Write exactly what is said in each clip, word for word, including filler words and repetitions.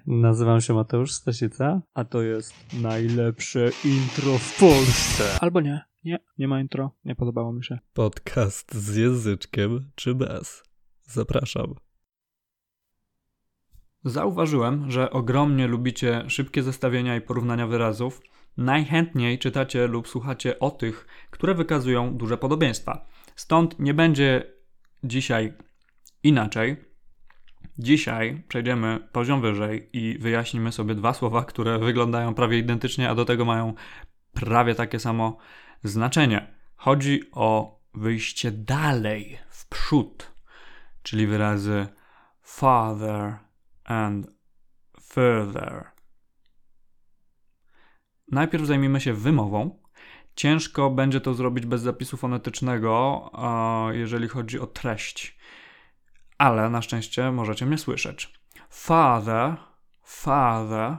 Nazywam się Mateusz Stasica, a to jest najlepsze intro w Polsce. Albo nie, nie, nie ma intro, nie podobało mi się. Podcast z języczkiem czy bez? Zapraszam. Zauważyłem, że ogromnie lubicie szybkie zestawienia i porównania wyrazów. Najchętniej czytacie lub słuchacie o tych, które wykazują duże podobieństwa. Stąd nie będzie dzisiaj inaczej. Dzisiaj przejdziemy poziom wyżej i wyjaśnimy sobie dwa słowa, które wyglądają prawie identycznie, a do tego mają prawie takie samo znaczenie. Chodzi o wyjście dalej, w przód, czyli wyrazy farther and further. Najpierw zajmijmy się wymową. Ciężko będzie to zrobić bez zapisu fonetycznego, jeżeli chodzi o treść. Ale na szczęście możecie mnie słyszeć. Father, father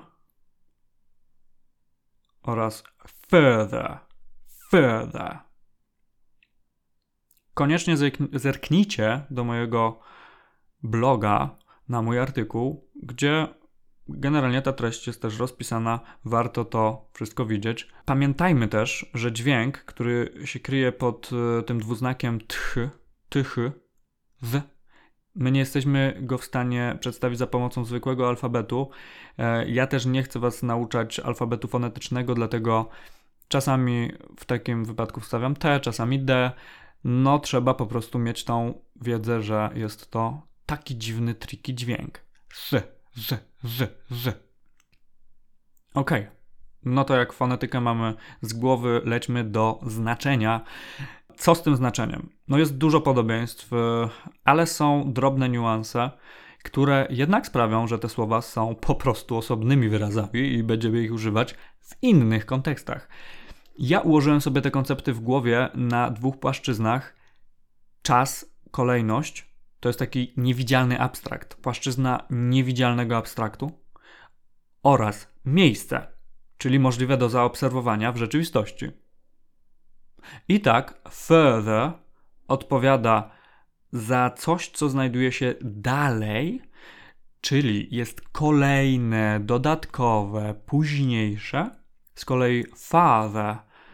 oraz further, further. Koniecznie zerknijcie do mojego bloga na mój artykuł, gdzie generalnie ta treść jest też rozpisana. Warto to wszystko widzieć. Pamiętajmy też, że dźwięk, który się kryje pod tym dwuznakiem tch, tych, z, my nie jesteśmy go w stanie przedstawić za pomocą zwykłego alfabetu. Ja też nie chcę was nauczać alfabetu fonetycznego, dlatego czasami w takim wypadku wstawiam T, czasami D. No trzeba po prostu mieć tą wiedzę, że jest to taki dziwny, tricky dźwięk. Z, z, z, z. Okej. Okay. No to jak fonetykę mamy z głowy, lećmy do znaczenia. Co z tym znaczeniem? No jest dużo podobieństw, ale są drobne niuanse, które jednak sprawią, że te słowa są po prostu osobnymi wyrazami i będziemy ich używać w innych kontekstach. Ja ułożyłem sobie te koncepty w głowie na dwóch płaszczyznach. Czas, kolejność, to jest taki niewidzialny abstrakt, płaszczyzna niewidzialnego abstraktu, oraz miejsce, czyli możliwe do zaobserwowania w rzeczywistości. I tak further odpowiada za coś, co znajduje się dalej, czyli jest kolejne, dodatkowe, późniejsze. Z kolei farther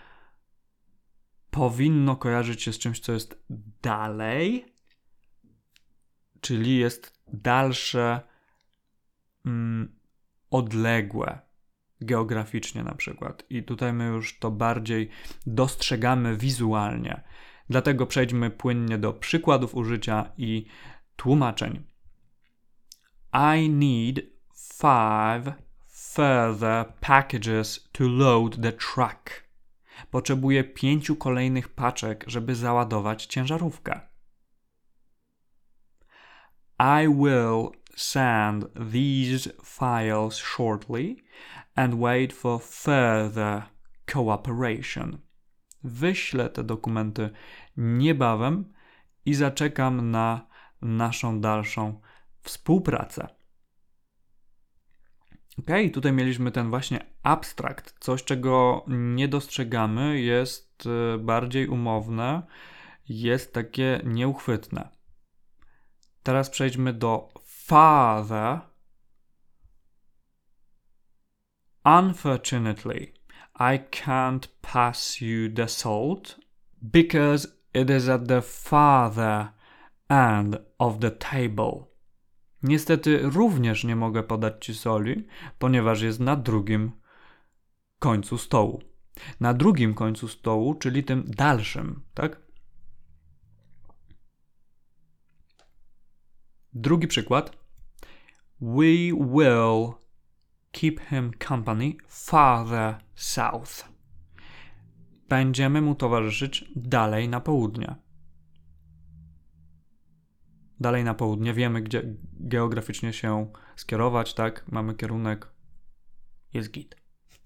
powinno kojarzyć się z czymś, co jest dalej, czyli jest dalsze, mm, odległe. Geograficznie na przykład. I tutaj my już to bardziej dostrzegamy wizualnie. Dlatego przejdźmy płynnie do przykładów użycia i tłumaczeń. I need five further packages to load the truck. Potrzebuję pięciu kolejnych paczek, żeby załadować ciężarówkę. I will send these files shortly and wait for further cooperation. Wyślę te dokumenty niebawem i zaczekam na naszą dalszą współpracę. Ok, tutaj mieliśmy ten właśnie abstrakt. Coś, czego nie dostrzegamy, jest bardziej umowne, jest takie nieuchwytne. Teraz przejdźmy do farther. Unfortunately, I can't pass you the salt because it is at the farther end of the table. Niestety również nie mogę podać ci soli, ponieważ jest na drugim końcu stołu. Na drugim końcu stołu, czyli tym dalszym, tak? Drugi przykład. We will keep him company farther south. Będziemy mu towarzyszyć dalej na południe. Dalej na południe. Wiemy, gdzie geograficznie się skierować, tak? Mamy kierunek. Jest git.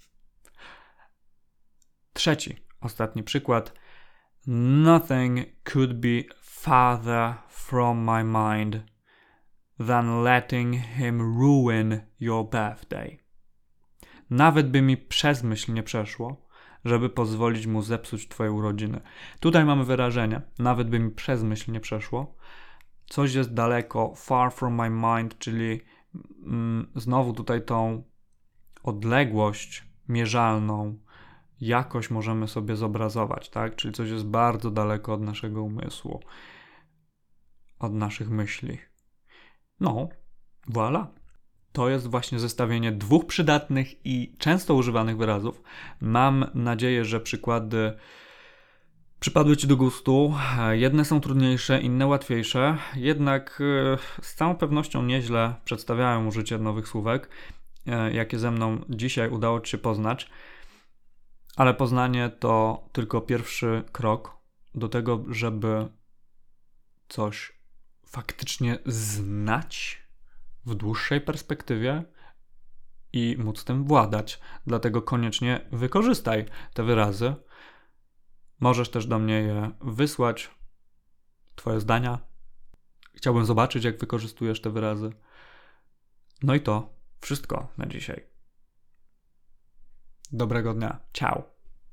Trzeci, ostatni przykład. Nothing could be farther from my mind than letting him ruin your birthday. Nawet by mi przez myśl nie przeszło, żeby pozwolić mu zepsuć twoje urodziny. Tutaj mamy wyrażenie. Nawet by mi przez myśl nie przeszło. Coś jest daleko, far from my mind, czyli Znowu tutaj tą odległość mierzalną jakoś możemy sobie zobrazować, tak? Czyli coś jest bardzo daleko od naszego umysłu, od naszych myśli. No, voilà. To jest właśnie zestawienie dwóch przydatnych i często używanych wyrazów. Mam nadzieję, że przykłady przypadły Ci do gustu. Jedne są trudniejsze, inne łatwiejsze, jednak z całą pewnością nieźle przedstawiają użycie nowych słówek, jakie ze mną dzisiaj udało Ci się poznać. Ale poznanie to tylko pierwszy krok do tego, żeby coś faktycznie znać w dłuższej perspektywie i móc tym władać. Dlatego koniecznie wykorzystaj te wyrazy. Możesz też do mnie je wysłać, Twoje zdania. Chciałbym zobaczyć, jak wykorzystujesz te wyrazy. No i to wszystko na dzisiaj. Dobrego dnia. Ciao.